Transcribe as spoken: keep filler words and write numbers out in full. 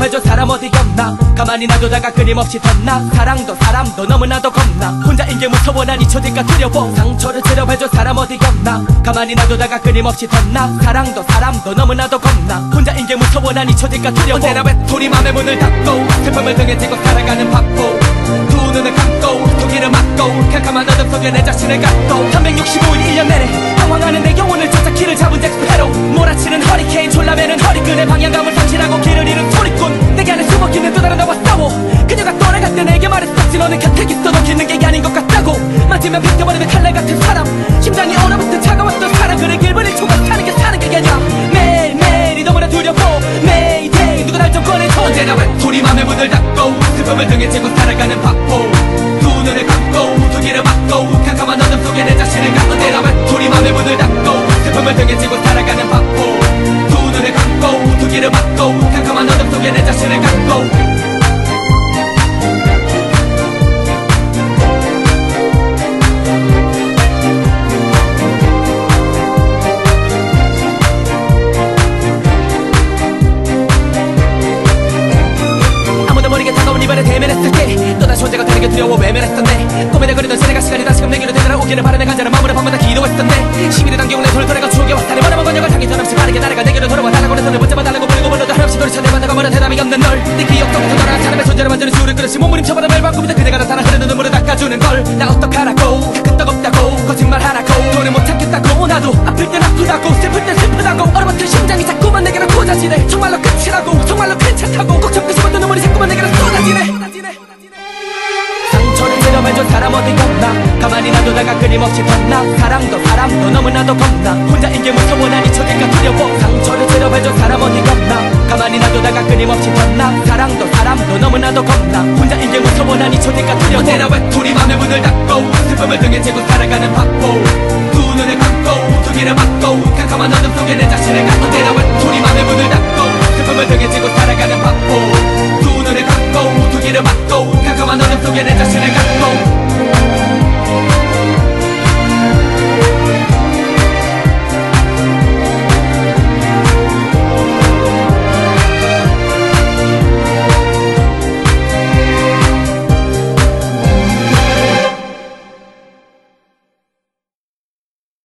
대접해줘 사람 어디 없나. 가만히 놔두다가 끊임없이 덧나. 사랑도 사람도 너무나도 겁나. 혼자인 게 무서워 난 잊혀질까 두려워. 상처를 치료해줘 사람 어디 없나. 가만히 놔두다가 끊임없이 덧나. 사랑도 사람도 너무나도 겁나. 혼자인 게 무서워 난 잊혀질까 두려워. 언제나 외톨이 맘의 문을 닫고 슬픔을 등에 지고 살아가는 바보. 두 눈을 감고 두 귀를 막고 캄캄한 어둠 속에 내 자신을 갖고 삼백육십오 일 일 년 내내 방황하는 내 영혼을 쫓아 길을 잡은 잭스페로. 몰아치는 허리케인 졸라매는 허리끈의 방향감을 상실하고 길을 잃은 소리꾼. 내게 안에 숨어있는 또 다른 나와 싸워. 그녀가 떠나갈 때 내게 말했었지 너는 곁에 있어 너 기는 게 아닌 것 같다고. 맞으면 벗겨버리는 칼날 같은 사람. 심장이 얼어붙은 차가웠던 사랑. 그래 길분을 초과 사는 게 사는 게 아니라 매일매일이 너무나 두렵고 매일매일 누가 날 좀 꺼내줘. 언제나 외톨이 맘의 문을 닫고 슬픔을 등에 지고 살아가는 바보. 두 눈을 감고 두 귀를 막고 캄캄한 어둠 속에 내 자신을 갖고. 언제나 외톨이 맘의 문을 닫고 슬픔을 등에 지고 살아가는 바보. 두 눈을 감고 두 귀를 막고 캄캄한 어둠 속에 내 자신을 갖고.